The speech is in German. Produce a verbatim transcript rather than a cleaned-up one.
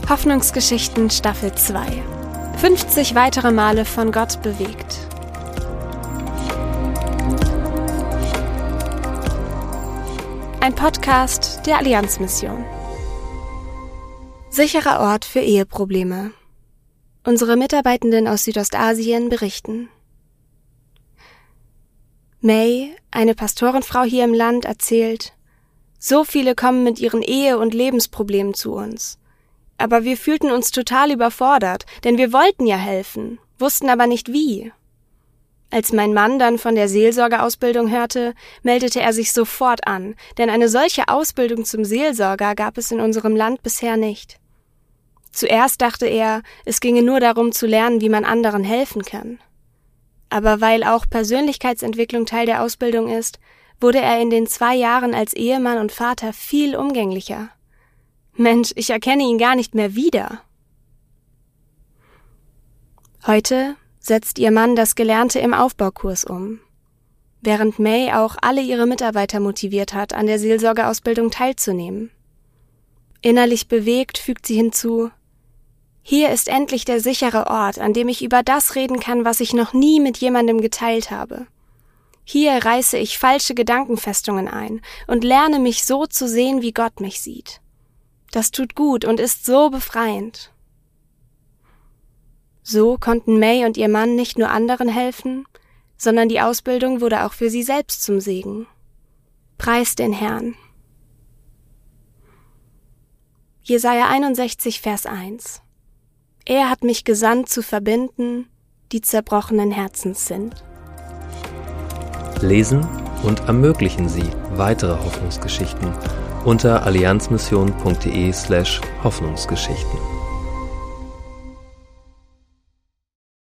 Hoffnungsgeschichten Staffel zwei. fünfzig weitere Male von Gott bewegt. Ein Podcast der Allianzmission. Sicherer Ort für Eheprobleme. Unsere Mitarbeitenden aus Südostasien berichten. May, eine Pastorenfrau hier im Land, erzählt: So viele kommen mit ihren Ehe- und Lebensproblemen zu uns. Aber wir fühlten uns total überfordert, denn wir wollten ja helfen, wussten aber nicht wie. Als mein Mann dann von der Seelsorgeausbildung hörte, meldete er sich sofort an, denn eine solche Ausbildung zum Seelsorger gab es in unserem Land bisher nicht. Zuerst dachte er, es ginge nur darum zu lernen, wie man anderen helfen kann. Aber weil auch Persönlichkeitsentwicklung Teil der Ausbildung ist, wurde er in den zwei Jahren als Ehemann und Vater viel umgänglicher. Mensch, ich erkenne ihn gar nicht mehr wieder. Heute setzt ihr Mann das Gelernte im Aufbaukurs um, während May auch alle ihre Mitarbeiter motiviert hat, an der Seelsorgeausbildung teilzunehmen. Innerlich bewegt fügt sie hinzu: Hier ist endlich der sichere Ort, an dem ich über das reden kann, was ich noch nie mit jemandem geteilt habe. Hier reiße ich falsche Gedankenfestungen ein und lerne mich so zu sehen, wie Gott mich sieht. Das tut gut und ist so befreiend. So konnten May und ihr Mann nicht nur anderen helfen, sondern die Ausbildung wurde auch für sie selbst zum Segen. Preist den Herrn. Jesaja einundsechzig, Vers eins. Er hat mich gesandt, zu verbinden, die zerbrochenen Herzens sind. Lesen und ermöglichen Sie weitere Hoffnungsgeschichten unter allianzmission punkt de slash Hoffnungsgeschichten.